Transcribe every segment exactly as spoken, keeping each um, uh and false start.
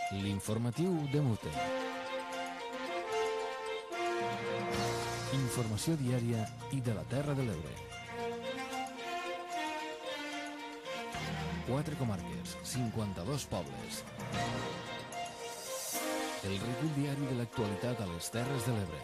L'informatiu de Mute. Informació diària i de la Terra de l'Ebre. Quatre comarques, cinquanta-dos pobles. El recull diari de l'actualitat a les Terres de l'Ebre.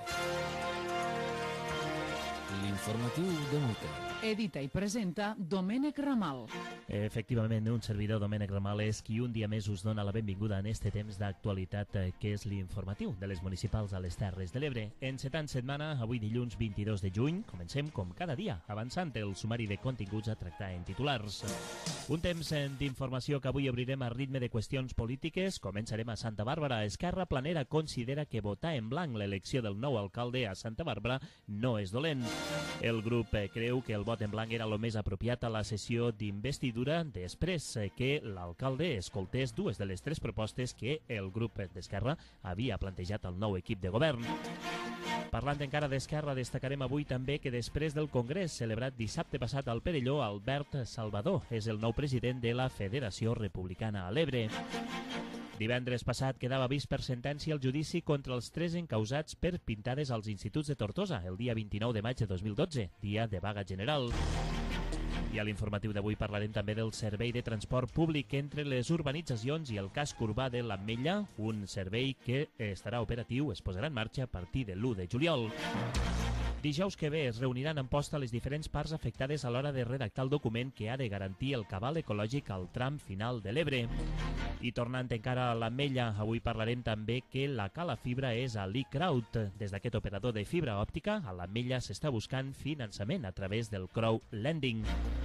L'informatiu de Mute. Edita i presenta Domènec Ramal. Efectivament, un servidor, Domènec Ramal, és qui un dia més us dona la benvinguda en este temps d'actualitat que és l'informatiu de les municipals a les Terres de l'Ebre. Encetant setmana, avui dilluns vint-i-dos de juny, comencem com cada dia, avançant el sumari de continguts a tractar en titulars. Un temps d'informació que avui obrirem a ritme de qüestions polítiques. Començarem a Santa Bàrbara. Esquerra Planera considera que votar en blanc l'elecció del nou alcalde a Santa Bàrbara no és dolent. El grup creu que el vot en blanc era el més apropiat a la sessió d'investidura després que l'alcalde escoltés dues de les tres propostes que el grup d'Esquerra havia plantejat al nou equip de govern. Parlant encara d'Esquerra, destacarem avui també que després del congrés celebrat dissabte passat al Perelló, Albert Salvador és el nou president de la Federació Republicana a l'Ebre. Divendres passat quedava vist per sentència el judici contra els tres encausats per pintades als instituts de Tortosa el dia vint-i-nou de maig de dos mil dotze, dia de vaga general. I a l'informatiu d'avui parlarem també del servei de transport públic entre les urbanitzacions i el casc urbà de l'Ametlla, un servei que estarà operatiu, es posarà en marxa a partir de l'u de juliol. Dijous que ve es reuniran en posta les diferents parts afectades a l'hora de redactar el document que ha de garantir el cabal ecològic al tram final de l'Ebre. I tornant encara a l'Ametlla, avui parlarem també que la cala fibra és a l'e-Kraut. Des d'aquest operador de fibra òptica, a l'Ametlla s'està buscant finançament a través del crowdlending.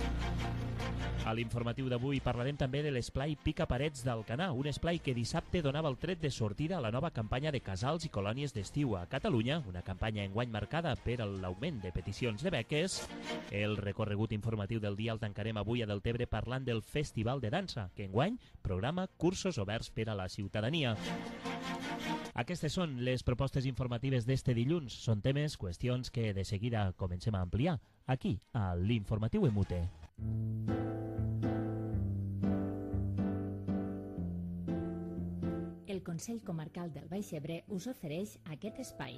A l'informatiu d'avui parlarem també de l'esplai Pica Parets d'Alcanar, un esplai que dissabte donava el tret de sortida a la nova campanya de casals i colònies d'estiu a Catalunya, una campanya enguany marcada per l'augment de peticions de beques. El recorregut informatiu del dia el tancarem avui a Deltebre parlant del Festival de Dansa, que enguany programa cursos oberts per a la ciutadania. Aquestes són les propostes informatives d'este dilluns. Són temes, qüestions que de seguida comencem a ampliar aquí, a l'Informatiu en Mute. El Consell Comarcal del Baix Ebre us ofereix aquest espai.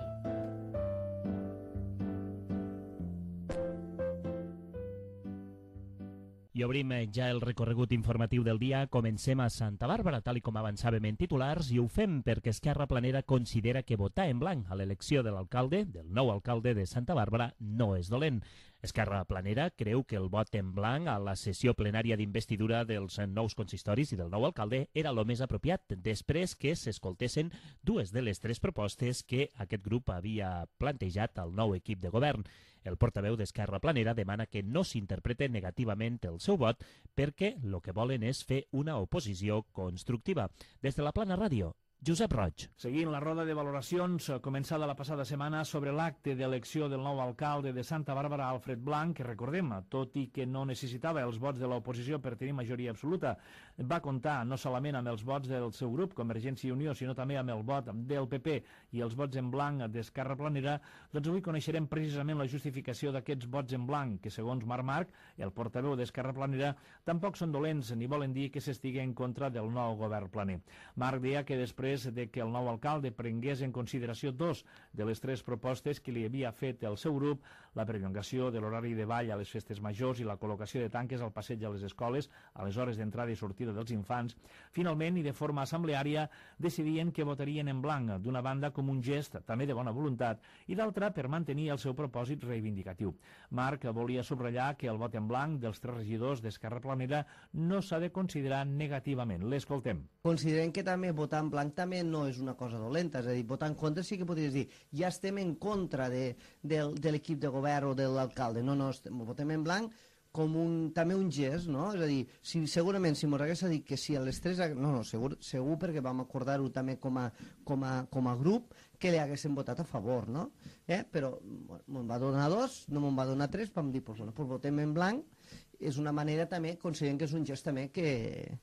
I obrim ja el recorregut informatiu del dia. Comencem a Santa Bàrbara, tal i com avançàvem en titulars, i ho fem perquè Esquerra Planera considera que votar en blanc a l'elecció de l'alcalde, del nou alcalde de Santa Bàrbara, no és dolent. Esquerra Planera creu que el vot en blanc a la sessió plenària d'investidura dels nous consistoris i del nou alcalde era el més apropiat, després que s'escoltessin dues de les tres propostes que aquest grup havia plantejat al nou equip de govern. El portaveu d'Esquerra Planera demana que no s'interprete negativament el seu vot perquè el que volen és fer una oposició constructiva. Des de la Plana Ràdio, Josep Roig. Seguint la roda de valoracions començada la passada setmana sobre l'acte d'elecció del nou alcalde de Santa Bàrbara, Alfred Blanc, que recordem, tot i que no necessitava els vots de l'oposició per tenir majoria absoluta, va comptar no solament amb els vots del seu grup, Convergència i Unió, sinó també amb el vot del P P i els vots en blanc d'Esquerra Planera. Doncs avui coneixerem precisament la justificació d'aquests vots en blanc, que segons Marc Marc, el portaveu d'Esquerra Planera, tampoc són dolents ni volen dir que s'estigui en contra del nou govern planer. Marc deia que després de que el nou alcalde prengués en consideració dos de les tres propostes que li havia fet el seu grup, la perllongació de l'horari de ball a les festes majors i la col·locació de tanques al passeig a les escoles a les hores d'entrada i sortida dels infants, finalment i de forma assembleària decidien que votarien en blanc, d'una banda com un gest també de bona voluntat i d'altra per mantenir el seu propòsit reivindicatiu. Marc volia subratllar que el vot en blanc dels tres regidors d'Esquerra Planera no s'ha de considerar negativament. L'escoltem. Considerem que també votar en blanc també no és una cosa dolenta, és a dir, votar en contra sí que podries dir, ja estem en contra de, de, de l'equip de govern o de l'alcalde, no, no, estem, votem en blanc com un, també un gest, no? És a dir, si, segurament si mos hagués dit que sí a les tres, no, no, segur, segur perquè vam acordar-ho també com a, com, a, com a grup, que li haguéssim votat a favor, no? Eh? Però me'n va donar dos, no me'n va donar tres, vam dir, pues, bueno, pues votem en blanc, és una manera també, considerem que és un gest també que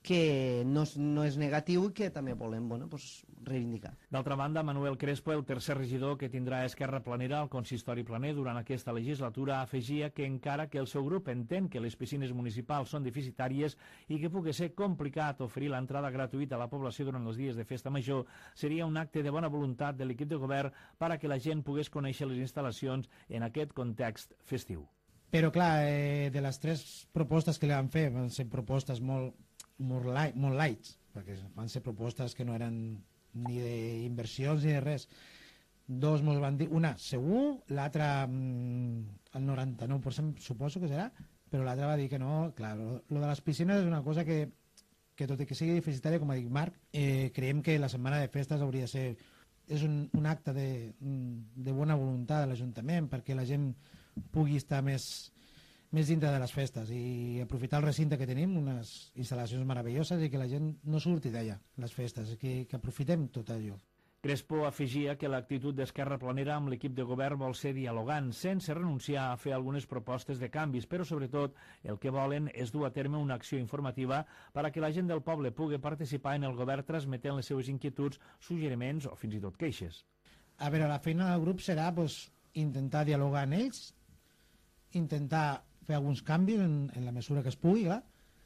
que no és, no és negatiu i que també volem bueno, pues, reivindicar. D'altra banda, Manuel Crespo, el tercer regidor que tindrà Esquerra Planera al consistori planer durant aquesta legislatura, afegia que encara que el seu grup entén que les piscines municipals són deficitàries i que pugui ser complicat oferir l'entrada gratuïta a la població durant els dies de festa major, seria un acte de bona voluntat de l'equip de govern per a que la gent pogués conèixer les instal·lacions en aquest context festiu. Però clar, eh, de les tres propostes que li van fer, van ser propostes molt molt, light, molt lights, perquè van ser propostes que no eren ni d'inversions ni de res. Dos mos van dir, una segur, l'altra mm, el noranta-nou per cent suposo que serà, però l'altra va dir que no. Clar, lo, lo de les piscines és una cosa que, que tot i que sigui deficitària, com ha dit Marc, eh, creiem que la setmana de festes hauria de ser és un, un acte de, de bona voluntat de l'Ajuntament perquè la gent pugui estar més més dintre de les festes i aprofitar el recinte que tenim, unes instal·lacions meravelloses i que la gent no surti d'allà, les festes, que, que aprofitem tot allò. Crespo afegia que l'actitud d'Esquerra Planera amb l'equip de govern vol ser dialogant, sense renunciar a fer algunes propostes de canvis, però sobretot el que volen és dur a terme una acció informativa per a que la gent del poble pugui participar en el govern transmetent les seues inquietuds, suggeriments o fins i tot queixes. A veure, la feina del grup serà pues, intentar dialogar amb ells, intentar fer alguns canvis en, en la mesura que es pugui, clar,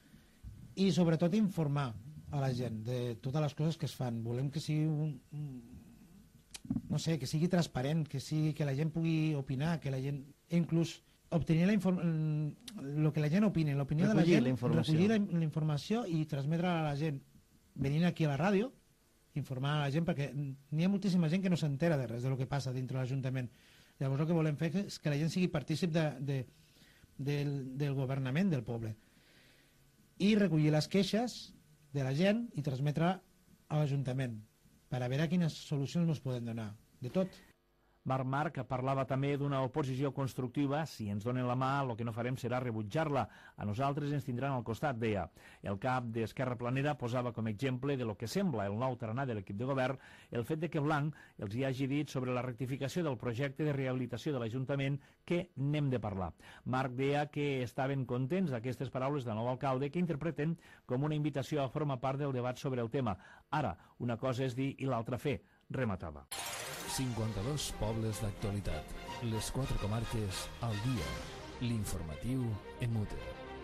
i sobretot informar a la gent de totes les coses que es fan. Volem que sigui un, un no sé, que sigui transparent, que sigui que la gent pugui opinar, que la gent inclús obtenir la el que la gent opini, l'opinió de la gent, la recollir la, la informació i transmetre a la gent venint aquí a la ràdio, informar a la gent, perquè n'hi ha moltíssima gent que no s'entera de res de lo que passa dintre de l'Ajuntament. Llavors el que volem fer és que la gent sigui partícip de, de Del, del governament del poble i recollir les queixes de la gent i transmetre a l'Ajuntament per a veure quines solucions ens poden donar, de tot. Marc Marc parlava també d'una oposició constructiva. Si ens donen la mà, el que no farem serà rebutjar-la. A nosaltres ens tindran al costat, deia. El cap d'Esquerra Planera posava com a exemple de lo que sembla el nou tarannà de l'equip de govern el fet de que Blanc els hi hagi dit sobre la rectificació del projecte de rehabilitació de l'Ajuntament que n'hem de parlar. Marc deia que estaven contents d'aquestes paraules del nou alcalde que interpreten com una invitació a formar part del debat sobre el tema. Ara, una cosa és dir i l'altra fer, rematava. cinquanta-dos pobles d'actualitat. Les quatre comarques al dia. L'informatiu Emute.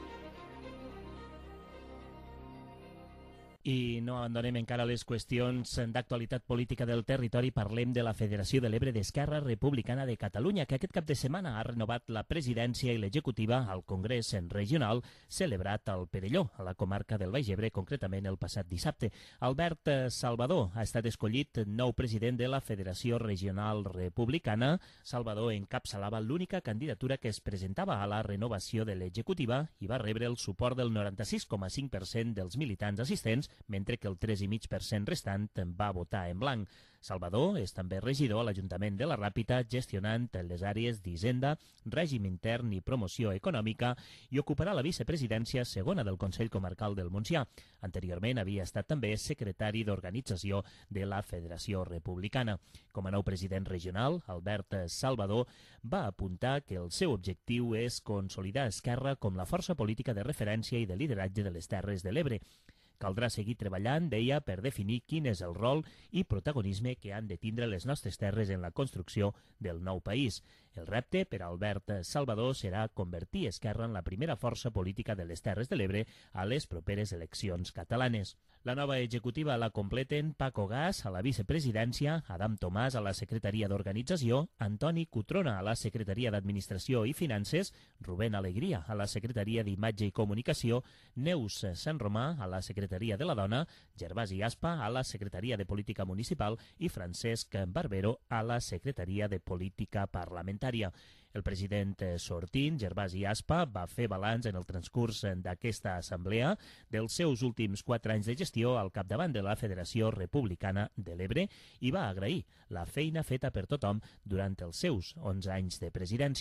I no abandonem encara les qüestions d'actualitat política del territori. Parlem de la Federació de l'Ebre d'Esquerra Republicana de Catalunya, que aquest cap de setmana ha renovat la presidència i l'executiva al Congrés Regional celebrat al Perelló, a la comarca del Baix Ebre, concretament el passat dissabte. Albert Salvador ha estat escollit nou president de la Federació Regional Republicana. Salvador encapçalava l'única candidatura que es presentava a la renovació de l'executiva i va rebre el suport del noranta-sis coma cinc per cent dels militants assistents, mentre que el tres coma cinc per cent restant va votar en blanc. Salvador és també regidor a l'Ajuntament de la Ràpita, gestionant les àrees d'Hisenda, règim intern i promoció econòmica, i ocuparà la vicepresidència segona del Consell Comarcal del Montsià. Anteriorment havia estat també secretari d'organització de la Federació Republicana. Com a nou president regional, Albert Salvador va apuntar que el seu objectiu és consolidar Esquerra com la força política de referència i de lideratge de les Terres de l'Ebre. Caldrà seguir treballant, deia, per definir quin és el rol i protagonisme que han de tindre les nostres terres en la construcció del nou país. El repte per a Albert Salvador serà convertir Esquerra en la primera força política de les Terres de l'Ebre a les properes eleccions catalanes. La nova executiva la completen Paco Gas a la vicepresidència, Adam Tomàs a la secretaria d'Organització, Antoni Cutrona a la secretaria d'Administració i Finances, Rubén Alegria a la secretaria d'Imatge i Comunicació, Neus Sant Romà a la secretaria de la Dona, Gervasi Aspa a la secretaria de Política Municipal i Francesc Barbero a la secretaria de Política Parlamentària. El president sortint, Gervasi Aspa, va fer balanç en el transcurs d'aquesta assemblea dels seus últims quatre anys de gestió al capdavant de la Federació Republicana de l'Ebre i va agrair la feina feta per tothom durant els seus onze anys de presidència.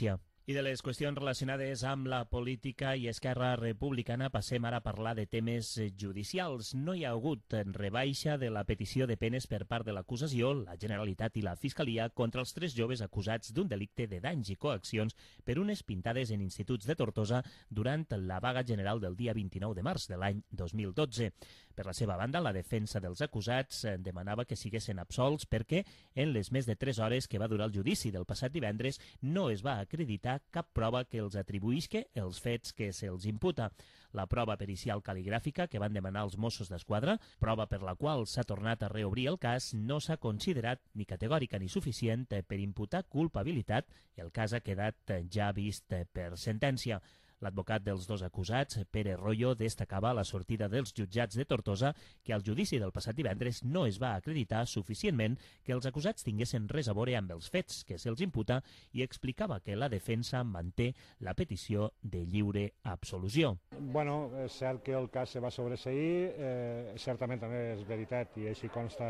I de les qüestions relacionades amb la política i Esquerra Republicana passem ara a parlar de temes judicials. No hi ha hagut rebaixa de la petició de penes per part de l'acusació, la Generalitat i la Fiscalia contra els tres joves acusats d'un delicte de danys i coaccions per unes pintades en instituts de Tortosa durant la vaga general del dia vint-i-nou de març de l'any dos mil dotze. Per la seva banda, la defensa dels acusats demanava que siguessin absolts perquè en les més de tres hores que va durar el judici del passat divendres no es va acreditar cap prova que els atribuïsca els fets que se'ls imputa. La prova pericial cal·ligràfica que van demanar els Mossos d'Esquadra, prova per la qual s'ha tornat a reobrir el cas, no s'ha considerat ni categòrica ni suficient per imputar culpabilitat i el cas ha quedat ja vist per sentència. L'advocat dels dos acusats, Pere Royo, destacava a la sortida dels jutjats de Tortosa que al judici del passat divendres no es va acreditar suficientment que els acusats tinguessin res a veure amb els fets que se'ls imputa i explicava que la defensa manté la petició de lliure absolució. Bueno, és cert que el cas se va sobreseir, eh, certament també és veritat i així consta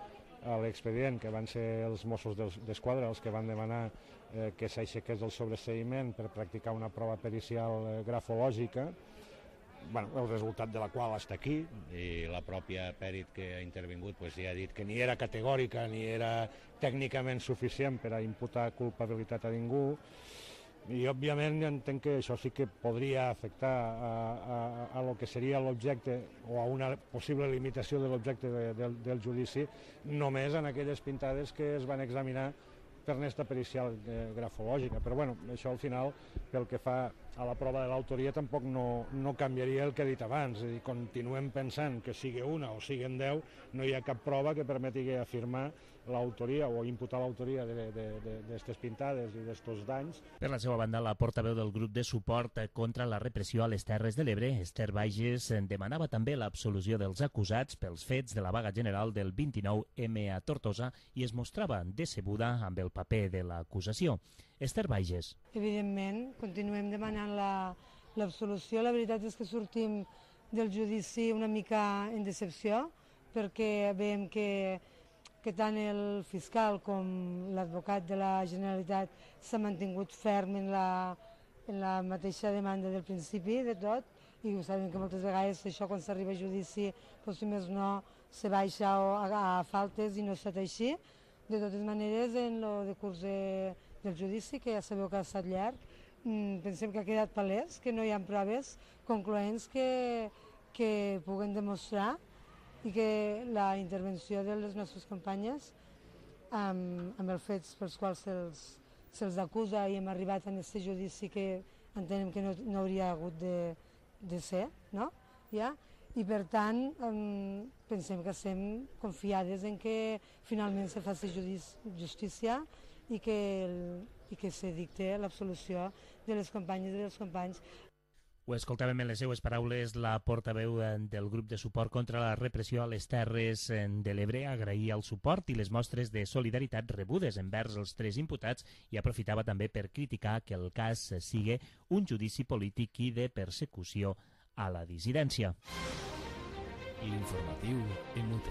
a l'expedient que van ser els Mossos d'Esquadra els que van demanar eh, que s'aixequés el sobreseïment per practicar una prova pericial eh, grafològica, bueno, el resultat de la qual està aquí, i la pròpia pèrit que ha intervingut pues, ja ha dit que ni era categòrica ni era tècnicament suficient per a imputar culpabilitat a ningú. I, òbviament, entenc que això sí que podria afectar a, a, a lo que seria l'objecte o a una possible limitació de l'objecte de, de, del judici, només en aquelles pintades que es van examinar per aquesta pericial eh, grafològica. Però, bueno, això al final, pel que fa a la prova de l'autoria, tampoc no, no canviaria el que he dit abans. És a dir, continuem pensant que sigui una o siguin deu, no hi ha cap prova que permeti afirmar l'autoria o imputar l'autoria d'aquestes pintades i d'aquests danys. Per la seva banda, la portaveu del grup de suport contra la repressió a les Terres de l'Ebre, Esther Bages, demanava també l'absolució dels acusats pels fets de la vaga general del vint-i-nou eme a Tortosa i es mostrava decebuda amb el paper de l'acusació. Esther Bages. Evidentment, continuem demanant l'absolució. La veritat és que sortim del judici una mica en decepció perquè veiem que, que tant el fiscal com l'advocat de la Generalitat s'ha mantingut ferm en la, en la mateixa demanda del principi de tot i ho sabem que moltes vegades això quan s'arriba a judici, doncs, si més no, se baixa a, a faltes i no ha estat així. De totes maneres, en el decurs de, del judici, que ja sabeu que ha estat llarg, pensem que ha quedat palès, que no hi ha proves concloents que, que puguen demostrar i que la intervenció de les nostres companyes amb, amb els fets pels quals se'ls se acusa i hem arribat a aquest judici que entenem que no, no hauria hagut de, de ser, no? Ja? I per tant um, pensem que estem confiades en que finalment se faci justícia i que, el, i que se dicte l'absolució de les companyes i dels companys. Ho escoltàvem en les seues paraules la portaveu del grup de suport contra la repressió a les Terres de l'Ebre, agraïa el suport i les mostres de solidaritat rebudes envers els tres imputats i aprofitava també per criticar que el cas sigui un judici polític i de persecució a la dissidència. L'informatiu en U T.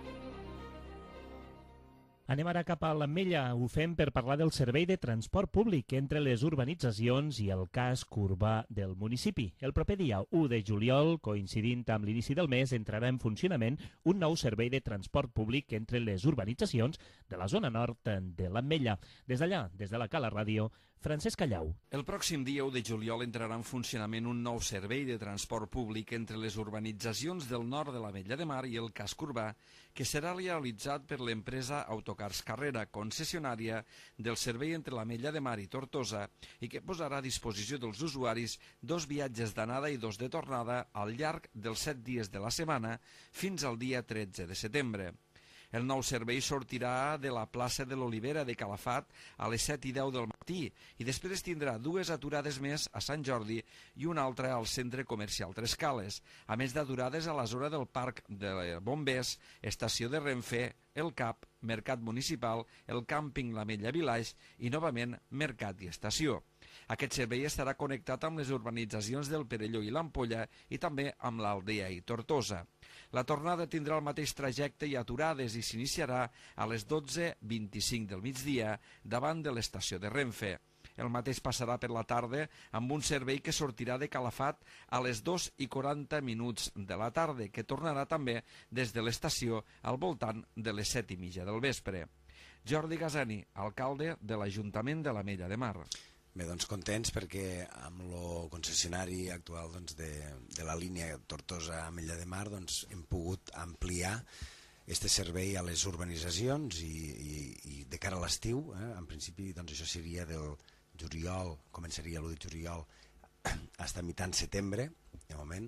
Anem ara cap a l'Ametlla. Ho fem per parlar del servei de transport públic entre les urbanitzacions i el casc urbà del municipi. El proper dia u de juliol, coincidint amb l'inici del mes, entrarà en funcionament un nou servei de transport públic entre les urbanitzacions de la zona nord de l'Ametlla. Des d'allà, des de la Cala Ràdio, Francesc Callau. El pròxim dia u de juliol entrarà en funcionament un nou servei de transport públic entre les urbanitzacions del nord de l'Ametlla de Mar i el casc urbà, que serà realitzat per l'empresa Autocars Carrera, concessionària del servei entre l'Ametlla de Mar i Tortosa, i que posarà a disposició dels usuaris dos viatges d'anada i dos de tornada al llarg dels set dies de la setmana fins al dia tretze de setembre. El nou servei sortirà de la plaça de l'Olivera de Calafat a les set i deu del matí i després tindrà dues aturades més a Sant Jordi i una altra al centre comercial Tres Cales, a més d'aturades a la zona del Parc de Bombers, estació de Renfe, el C A P, Mercat Municipal, el càmping l'Ametlla Village i, novament, Mercat i Estació. Aquest servei estarà connectat amb les urbanitzacions del Perelló i l'Ampolla i també amb l'Aldea i Tortosa. La tornada tindrà el mateix trajecte i aturades i s'iniciarà a les dotze vint-i-cinc del migdia davant de l'estació de Renfe. El mateix passarà per la tarda amb un servei que sortirà de Calafat a les dos i quaranta minuts de la tarda, que tornarà també des de l'estació al voltant de les set i mitja del vespre. Jordi Gasani, alcalde de l'Ajuntament de l'Ametlla de Mar. Bé, doncs contents perquè amb el concessionari actual doncs, de, de la línia Tortosa-Ametlla de Mar doncs, hem pogut ampliar este servei a les urbanitzacions i, i, i de cara a l'estiu, eh, en principi doncs, això seria del juliol, començaria l'u de juliol fins a mitjan setembre, de moment,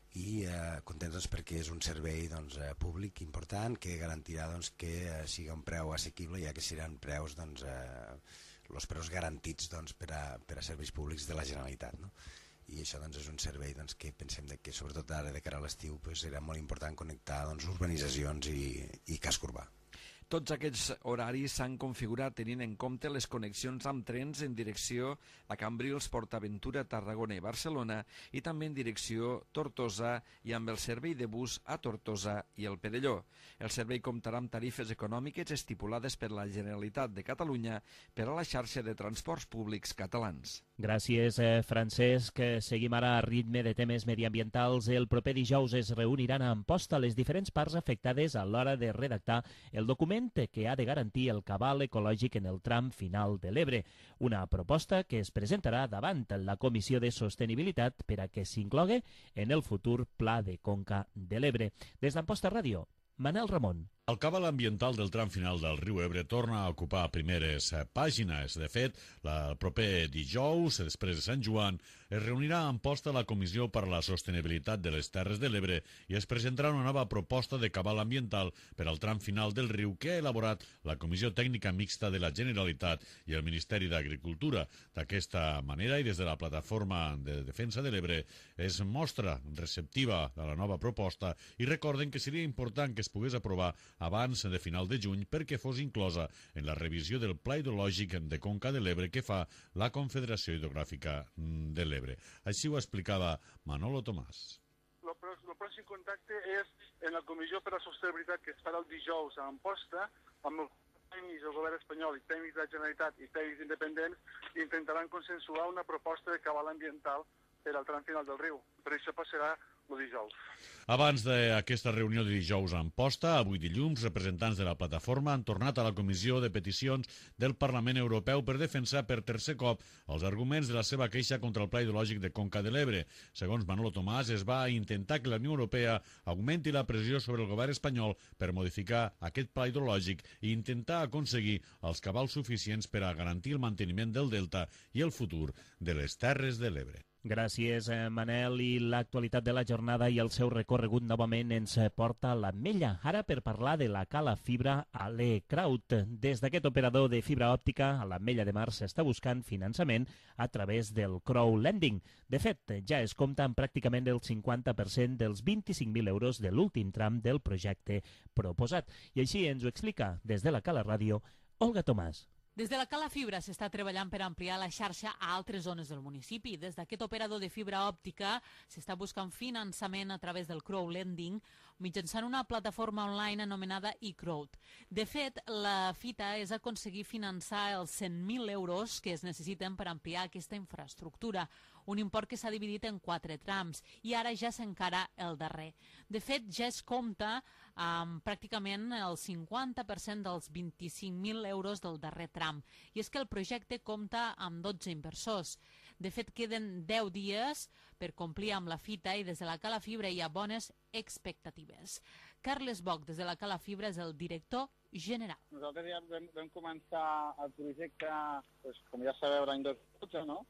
i eh, contents doncs, perquè és un servei doncs, eh, públic important que garantirà doncs, que eh, sigui un preu assequible, ja que seran preus doncs, eh, els preus garantits doncs, per, a, per a serveis públics de la Generalitat, no? I això doncs, és un servei doncs, que pensem de que sobretot ara de cara a l'estiu pues, era molt important connectar doncs, urbanitzacions i, i casc urbà. Tots aquests horaris s'han configurat tenint en compte les connexions amb trens en direcció a Cambrils, PortAventura, Tarragona i Barcelona i també en direcció Tortosa i amb el servei de bus a Tortosa i el Perelló. El servei comptarà amb tarifes econòmiques estipulades per la Generalitat de Catalunya per a la xarxa de transports públics catalans. Gràcies, eh, Francesc. Seguim ara a ritme de temes mediambientals. El proper dijous es reuniran a Amposta les diferents parts afectades a l'hora de redactar el document que ha de garantir el cabal ecològic en el tram final de l'Ebre. Una proposta que es presentarà davant la Comissió de Sostenibilitat per a que s'inclogui en el futur Pla de Conca de l'Ebre. Des d'Amposta Ràdio, Manel Ramon. El cabal ambiental del tram final del riu Ebre torna a ocupar primeres pàgines. De fet, el proper dijous, després de Sant Joan, es reunirà a Amposta la Comissió per a la Sostenibilitat de les Terres de l'Ebre i es presentarà una nova proposta de cabal ambiental per al tram final del riu que ha elaborat la Comissió Tècnica Mixta de la Generalitat i el Ministeri d'Agricultura. D'aquesta manera, i des de la Plataforma de Defensa de l'Ebre, es mostra receptiva a la nova proposta i recorden que seria important que es pogués aprovar abans de final de juny perquè fos inclosa en la revisió del Pla Hidrològic de Conca de l'Ebre que fa la Confederació Hidrogràfica de l'Ebre. Així ho explicava Manolo Tomàs. El pròxim contacte és en la Comissió per a la Sostenibilitat que es farà el dijous a Amposta amb els tècnics del govern espanyol i tècnics de la Generalitat i tècnics independents i intentaran consensuar una proposta de cabal ambiental per al tram final del riu. Per això passarà el dijous. Abans d'aquesta reunió de dijous a Amposta, avui dilluns, representants de la plataforma han tornat a la Comissió de Peticions del Parlament Europeu per defensar per tercer cop els arguments de la seva queixa contra el Pla Hidrològic de Conca de l'Ebre. Segons Manolo Tomàs, es va intentar que la Unió Europea augmenti la pressió sobre el govern espanyol per modificar aquest pla hidrològic i intentar aconseguir els cabals suficients per a garantir el manteniment del delta i el futur de les Terres de l'Ebre. Gràcies, Manel. I l'actualitat de la jornada i el seu recorregut novament ens porta a l'Ametlla, ara per parlar de la cala fibra a l'E-Kraut. Des d'aquest operador de fibra òptica a l'Ametlla de Mar s'està buscant finançament a través del crowdlending. De fet, ja es compta amb pràcticament el cinquanta per cent dels vint-i-cinc mil euros de l'últim tram del projecte proposat. I així ens ho explica des de la Cala Ràdio, Olga Tomàs. Des de la Cala Fibra s'està treballant per ampliar la xarxa a altres zones del municipi. Des d'aquest operador de fibra òptica s'està buscant finançament a través del crowdlending mitjançant una plataforma online anomenada eCrowd. De fet, la fita és aconseguir finançar els cent mil euros que es necessiten per ampliar aquesta infraestructura, un import que s'ha dividit en quatre trams i ara ja s'encara el darrer. De fet, ja es compta amb pràcticament el cinquanta per cent dels vint-i-cinc mil euros del darrer tram. I és que el projecte compta amb dotze inversors. De fet, queden deu dies per complir amb la fita i des de la Cala Fibra hi ha bones expectatives. Carles Boc, des de la Cala Fibra, és el director general. Nosaltres ja vam, vam començar el projecte, doncs, com ja sabeu, l'any dos mil dotze, no?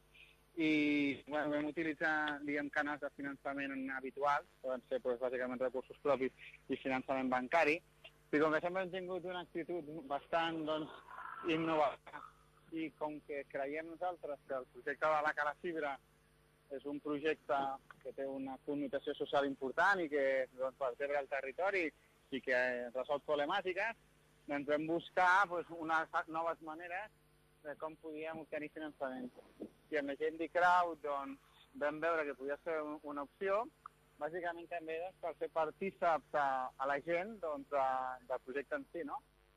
I bueno, vam utilitzar, diguem, canals de finançament habituals, poden ser doncs, bàsicament recursos propis i finançament bancari, i com que sempre hem tingut una actitud bastant doncs, innovadora i com que creiem nosaltres que el projecte de la Cala Fibra és un projecte que té una connotació social important i que doncs, vertebra el territori i que resol problemàtiques, doncs vam buscar doncs, unes noves maneres de com podíem obtenir finançament. I amb la gent d'eCrowd doncs, vam veure que podia ser una opció, bàsicament també doncs, per fer partíceps a, a la gent doncs, de, del projecte en si, no?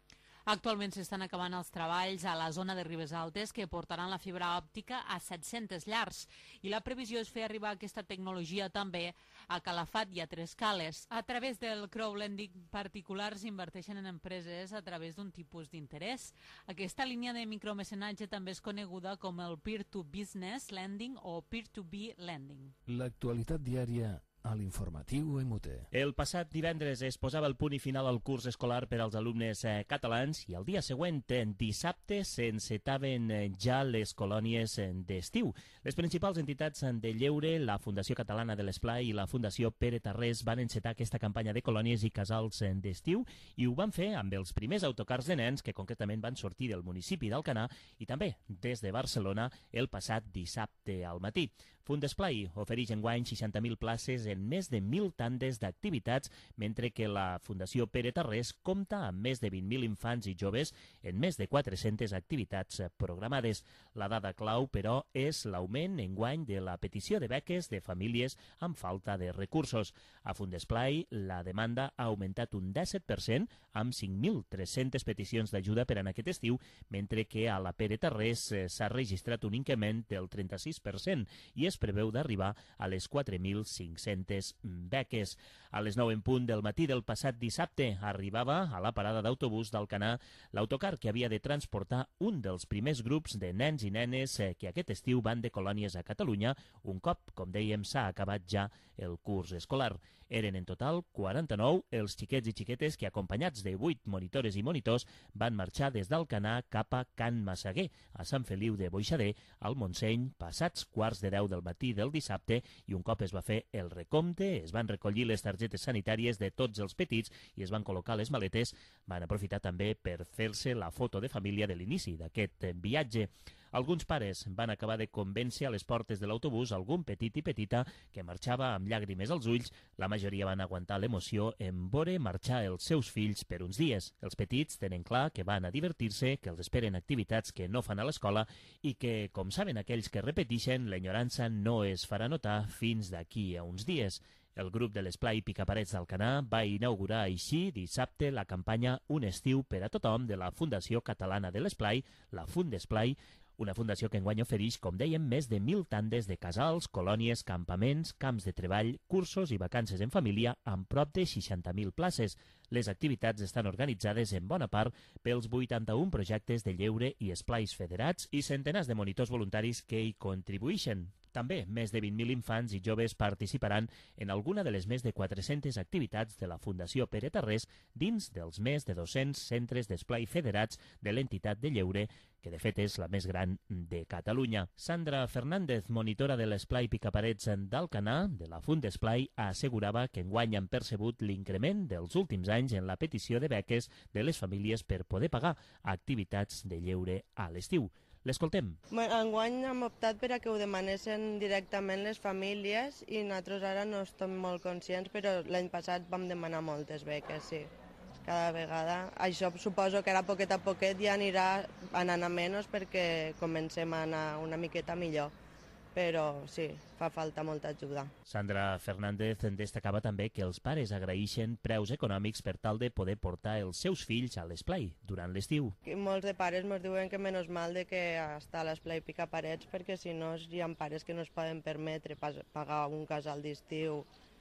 Actualment s'estan acabant els treballs a la zona de Ribes Altes que portaran la fibra òptica a set-centes llars i la previsió és fer arribar aquesta tecnologia també a Calafat i a Trescales. A través del crowdlending, particulars inverteixen en empreses a través d'un tipus d'interès. Aquesta línia de micromecenatge també és coneguda com el peer-to-business lending o peer-to-be lending. L'actualitat diària a l'informatiu M T. El passat divendres es posava el punt i final al curs escolar per als alumnes eh, catalans i el dia següent, en dissabte, s'encetaven eh, ja les colònies eh, d'estiu. Les principals entitats de lleure, la Fundació Catalana de l'Esplai i la Fundació Pere Tarrés van encetar aquesta campanya de colònies i casals eh, d'estiu i ho van fer amb els primers autocars de nens que concretament van sortir del municipi d'Alcanar i també des de Barcelona el passat dissabte al matí. Fundesplai ofereix enguany seixanta mil places en més de mil tandes d'activitats, mentre que la Fundació Pere Tarrés compta amb més de vint mil infants i joves en més de quatre-centes activitats programades. La dada clau, però, és l'augment enguany de la petició de beques de famílies amb falta de recursos. A Fundesplai, la demanda ha augmentat un disset per cent, amb cinc mil tres-centes peticions d'ajuda per en aquest estiu, mentre que a la Pere Tarrés s'ha registrat un increment del trenta-sis per cent i es preveu d'arribar a les quatre mil cinc-centes beques. A les nou en punt del matí del passat dissabte arribava a la parada d'autobús d'Alcanar l'autocar que havia de transportar un dels primers grups de nens i nenes que aquest estiu van de colònies a Catalunya, un cop, com dèiem, s'ha acabat ja el curs escolar. Eren en total quaranta-nou els xiquets i xiquetes que, acompanyats de vuit monitores i monitors, van marxar des d'Alcanar cap a Can Massaguer, a Sant Feliu de Boixader, al Montseny, passats quarts de deu del matí del dissabte, i un cop es va fer el recompte, es van recollir les targetes sanitàries de tots els petits i es van col·locar les maletes, van aprofitar també per fer-se la foto de família de l'inici d'aquest viatge. Alguns pares van acabar de convèncer a les portes de l'autobús algun petit i petita que marxava amb llàgrimes als ulls. La majoria van aguantar l'emoció en veure marxar els seus fills per uns dies. Els petits tenen clar que van a divertir-se, que els esperen activitats que no fan a l'escola i que, com saben aquells que repeteixen, l'enyorança no es farà notar fins d'aquí a uns dies. El grup de l'Esplai Picaparets d'Alcanar va inaugurar així dissabte la campanya Un estiu per a tothom de la Fundació Catalana de l'Esplai, la Fundesplai, una fundació que enguany ofereix, com dèiem, més de mil tandes de casals, colònies, campaments, camps de treball, cursos i vacances en família amb prop de seixanta mil places. Les activitats estan organitzades en bona part pels vuitanta-un projectes de lleure i esplais federats i centenars de monitors voluntaris que hi contribueixen. També més de vint mil infants i joves participaran en alguna de les més de quatre-centes activitats de la Fundació Pere Tarrés dins dels més de dos-cents centres d'esplai federats de l'entitat de lleure, que de fet és la més gran de Catalunya. Sandra Fernández, monitora de l'Esplai Picaparets d'Alcanar, de la Fundesplai, assegurava que enguany han percebut l'increment dels últims anys en la petició de beques de les famílies per poder pagar activitats de lleure a l'estiu. L'escoltem. Enguany hem optat per a que ho demanessin directament les famílies i nosaltres ara no estem molt conscients, però l'any passat vam demanar moltes beques, sí. Cada vegada. Això suposo que ara poquet a poquet ja anirà anant a menys perquè comencem a anar una miqueta millor. Però sí, fa falta molta ajuda. Sandra Fernández destacava també que els pares agraeixen preus econòmics per tal de poder portar els seus fills a l'esplai durant l'estiu. Molts de pares ens diuen que menys mal de que està a l'esplai Picaparets, perquè si no hi ha pares que no es poden permetre pagar un casal d'estiu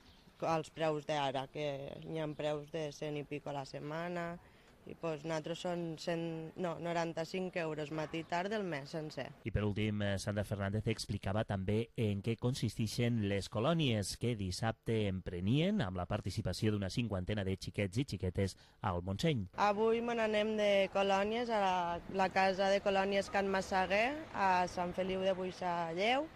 als preus d'ara, que hi ha preus de cent i pico a la setmana, i doncs nosaltres són cent, no, noranta-cinc euros matí i tard del mes sencer. I per últim, Sandra Fernández explicava també en què consisteixen les colònies que dissabte emprenien amb la participació d'una cinquantena de xiquets i xiquetes al Montseny. Avui me n'anem de colònies a la, la casa de colònies Can Massaguer, a Sant Feliu de Boixalleu,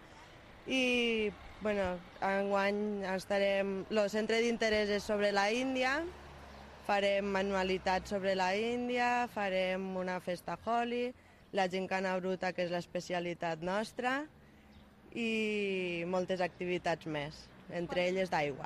i bueno, enguany estarem... El centre d'interès és sobre la Índia, farem manualitats sobre la Índia, farem una festa Holi, la gincana bruta, que és l'especialitat nostra, i moltes activitats més, entre elles d'aigua.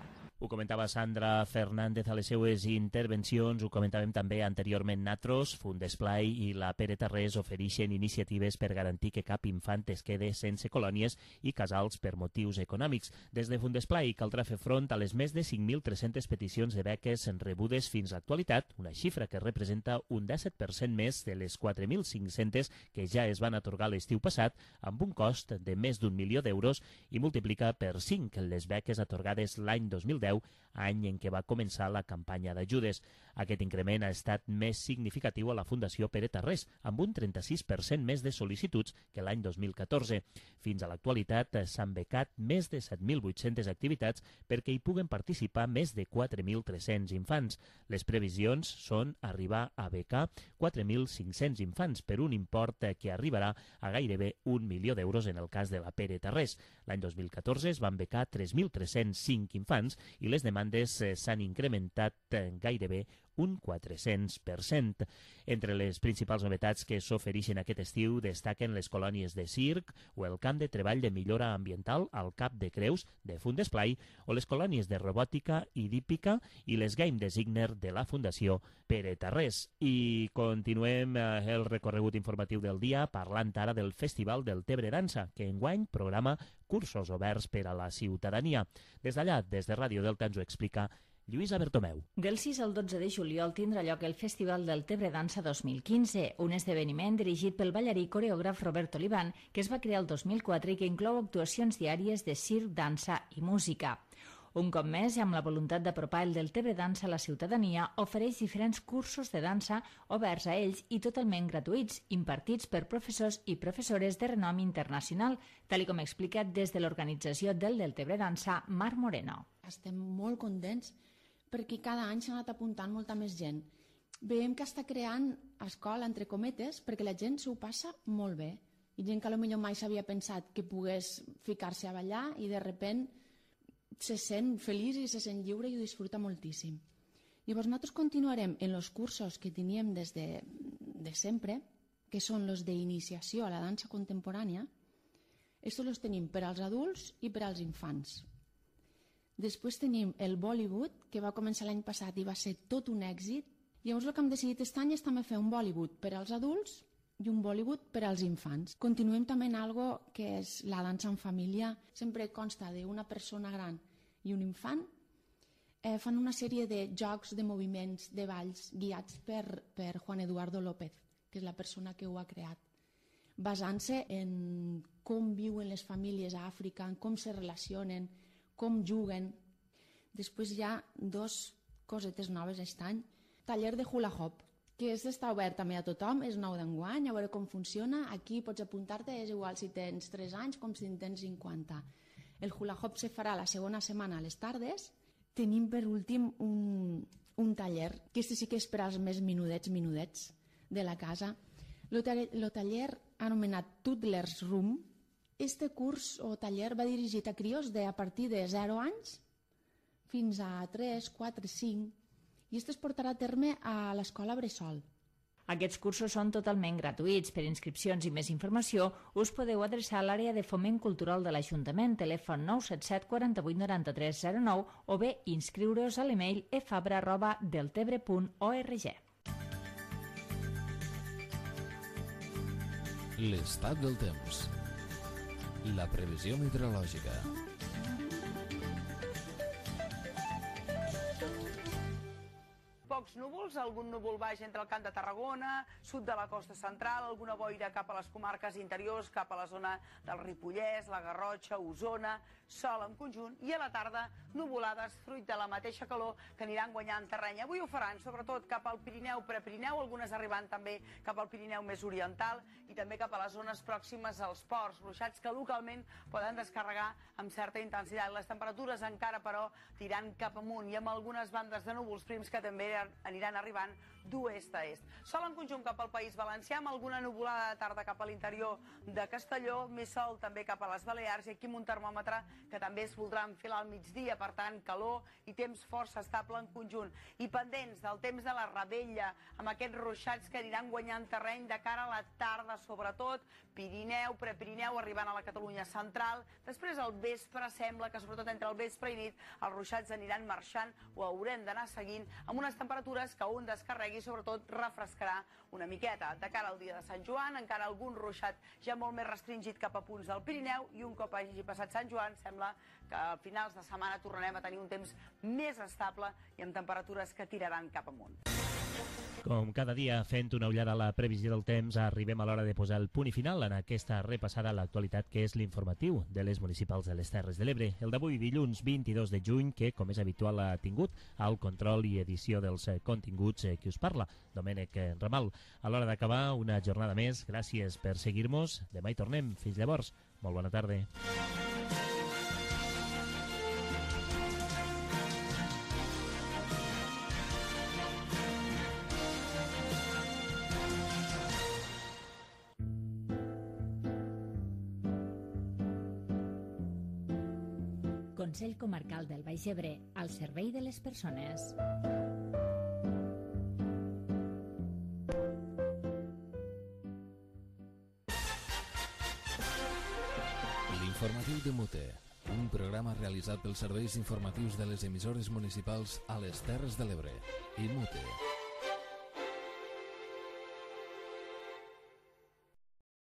Ho comentava Sandra Fernández a les seues intervencions, ho comentàvem també anteriorment Natros, Fundesplai i la Pere Tarrés ofereixen iniciatives per garantir que cap infant es quede sense colònies i casals per motius econòmics. Des de Fundesplai caldrà fer front a les més de cinc mil tres-centes peticions de beques rebudes fins a l'actualitat, una xifra que representa un disset per cent més de les quatre mil cinc-centes que ja es van atorgar l'estiu passat, amb un cost de més d'un milió d'euros i multiplica per cinc les beques atorgades l'any dos mil deu, any en què va començar la campanya d'ajudes. Aquest increment ha estat més significatiu a la Fundació Pere Tarrés, amb un trenta-sis per cent més de sol·licituds que l'any dos mil catorze. Fins a l'actualitat s'han becat més de set mil vuit-centes activitats perquè hi puguen participar més de quatre mil tres-cents infants. Les previsions són arribar a becar quatre mil cinc-cents infants per un import que arribarà a gairebé un milió d'euros en el cas de la Pere Tarrés. L'any dos mil catorze es van becar tres mil tres-cents cinc infants i les demandes s'han incrementat gairebé un quatre-cents per cent. Entre les principals novetats que s'ofereixen aquest estiu destaquen les colònies de circ o el camp de treball de millora ambiental al Cap de Creus de Fundesplai o les colònies de robòtica i d'hípica i les Game Designer de la Fundació Pere Tarrés. I continuem el recorregut informatiu del dia parlant ara del Festival del Tebre Dansa, que enguany programa cursos oberts per a la ciutadania. Des d'allà, des de Ràdio Delta, ens ho explica Lluïsa Bertomeu. Del sis al dotze de juliol tindrà lloc el Festival del Tebre Dansa dos mil quinze, un esdeveniment dirigit pel ballarí coreògraf Roberto Olivan, que es va crear el dos mil quatre i que inclou actuacions diàries de circ, dansa i música. Un cop més, i amb la voluntat d'apropar el del Tebre Dansa a la ciutadania, ofereix diferents cursos de dansa oberts a ells i totalment gratuïts, impartits per professors i professores de renom internacional, tal com explica des de l'organització del del Tebre Dansa, Mar Moreno. Estem molt contents perquè cada any s'ha anat apuntant molta més gent. Veiem que està creant escola, entre cometes, perquè la gent s'ho passa molt bé. I gent que potser mai s'havia pensat que pogués ficar-se a ballar i de sobte se sent feliç i se sent lliure i ho disfruta moltíssim. Llavors nosaltres continuarem en els cursos que teníem des de, de sempre, que són els d'iniciació a la dansa contemporània. Estos los tenim per als adults i per als infants. Després tenim el Bollywood, que va començar l'any passat i va ser tot un èxit. Llavors el que hem decidit aquest any és també fer un Bollywood per als adults i un Bollywood per als infants. Continuem també en algo que és la dansa en família. Sempre consta d'una persona gran i un infant. Eh, fan una sèrie de jocs, de moviments, de balls guiats per, per Juan Eduardo López, que és la persona que ho ha creat, basant-se en com viuen les famílies a Àfrica, en com se relacionen, com juguen. Després hi ha dos cosetes noves aquest any. Taller de hula hop, que és està obert també a tothom, és nou d'enguany, a veure com funciona. Aquí pots apuntar-te, és igual si tens tres anys com si en tens cinquanta. El hula hop se farà la segona setmana a les tardes. Tenim per últim un, un taller, que este sí que és per als més minudets, minudets de la casa. El taller anomenat Toddler's Room. Este curs o taller va dirigit a crios de a partir de zero anys fins a tres, quatre, cinc, i este es portarà a terme a l'escola Bressol. Aquests cursos són totalment gratuïts. Per inscripcions i més informació us podeu adreçar a l'àrea de foment cultural de l'Ajuntament, telèfon nou set set quatre vuit nou tres zero nou, o bé inscriure-us a l'email efabra arroba deltebre punt org. L'estat del temps. La previsió meteorològica. Pocs núvols, algun núvol baix entre el Camp de Tarragona, sud de la costa central, alguna boira cap a les comarques interiors, cap a la zona del Ripollès, la Garrotxa, Osona, sol en conjunt, i a la tarda nuvolades fruit de la mateixa calor que aniran guanyant terreny. Avui ho faran sobretot cap al Pirineu, Prepirineu, algunes arribant també cap al Pirineu més oriental i també cap a les zones pròximes als ports, ruixats que localment poden descarregar amb certa intensitat. Les temperatures encara, però, tirant cap amunt i amb algunes bandes de núvols prims que també aniran arribant d'oest a est. Sol en conjunt cap al País Valencià, amb alguna nuvolada de tarda cap a l'interior de Castelló, més sol també cap a les Balears, i aquí amb un termòmetre que també es voldrà enfilar al migdia, per tant, calor i temps força estable en conjunt. I pendents del temps de la Rebella, amb aquests ruixats que aniran guanyant terreny de cara a la tarda, sobretot Pirineu, Prepirineu, arribant a la Catalunya central. Després al vespre sembla que sobretot entre el vespre i nit els ruixats aniran marxant, o haurem d'anar seguint amb unes temperatures que un descarregui sobretot refrescarà una miqueta. De cara al dia de Sant Joan, encara algun ruixat ja molt més restringit cap a punts del Pirineu, i un cop hagi passat Sant Joan sembla que a finals de setmana tornarem a tenir un temps més estable i amb temperatures que tiraran cap amunt. Com cada dia, fent una ullada a la previsió del temps, arribem a l'hora de posar el punt i final en aquesta repassada a l'actualitat que és l'informatiu de les municipals de les Terres de l'Ebre. El d'avui, dilluns vint-i-dos de juny, que, com és habitual, ha tingut el control i edició dels continguts que us parla, Domènec Ramal. A l'hora d'acabar, una jornada més. Gràcies per seguir-nos. Demà hi tornem. Fins llavors. Molt bona tarda. Consell Comarcal del Baix Ebre, al servei de les persones. L'informatiu de Muté, un programa realitzat pels serveis informatius de les emissores municipals a les Terres de l'Ebre i Muté.